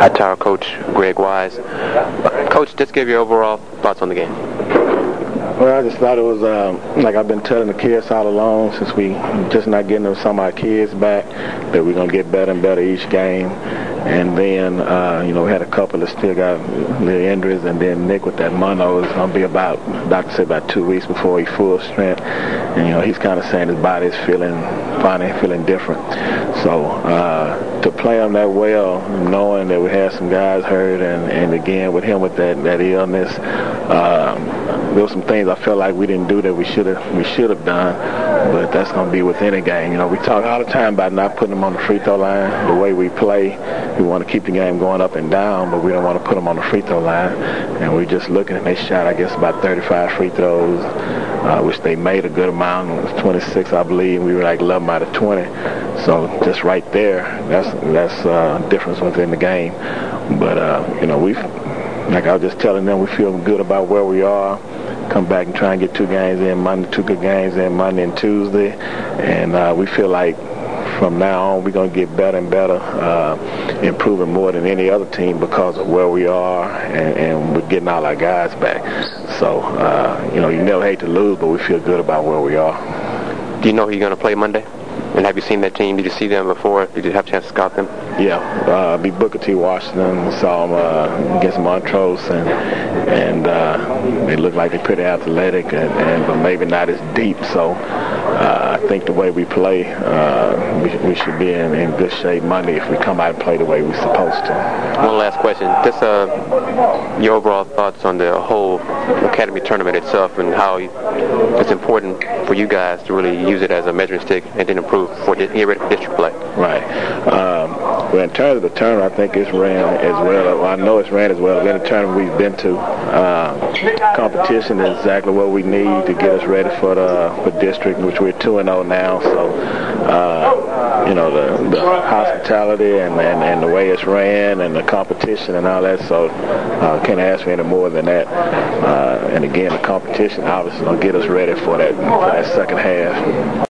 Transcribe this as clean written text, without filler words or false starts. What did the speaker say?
High Tower coach Greg Wise. Coach, just give your overall thoughts on the game. Well, I just thought it was like I've been telling the kids all along, since we just not getting some of our kids back, that we're going to get better and better each game. And then, we had a couple that still got little injuries, and then Nick with that mono is going to be doctor said about 2 weeks before he's full strength. And, he's kind of saying his body's feeling funny, feeling different. So to play him that well, knowing that we had some guys hurt, and again with him with that illness, there were some things I felt like we didn't do that we should have done, but that's going to be within a game. We talk all the time about not putting them on the free throw line. The way we play, we want to keep the game going up and down, but we don't want to put them on the free throw line. And we're just looking, and they shot, I guess, about 35 free throws, which they made a good amount. It was 26, I believe. We were like 11 out of 20. So just right there, that's a difference within the game. But, like I was just telling them, we feel good about where we are. Come back and try and get 2 games in Monday, 2 good games in Monday and Tuesday. And we feel like from now on we're going to get better and better, improving more than any other team because of where we are, and we're getting all our guys back. So, you never hate to lose, but we feel good about where we are. Do you know who you're going to play Monday? And have you seen that team? Did you see them before? Did you have a chance to scout them? Yeah, beat Booker T. Washington. Saw them against Montrose, and they look like they're pretty athletic, but maybe not as deep. So I think the way we play, we should be in good shape Monday if we come out and play the way we're supposed to. One last question. Just your overall thoughts on the whole academy tournament itself, and how it's important for you guys to really use it as a measuring stick and then improve for get ready for district play. Right. Well, in terms of the tournament, I think it's ran as well. Well, I know it's ran as well as any tournament we've been to. Competition is exactly what we need to get us ready for district, which we're 2-0 now. So, the hospitality and the way it's ran and the competition and all that. So, can't ask for any more than that. And again, the competition obviously going to get us ready for that second half.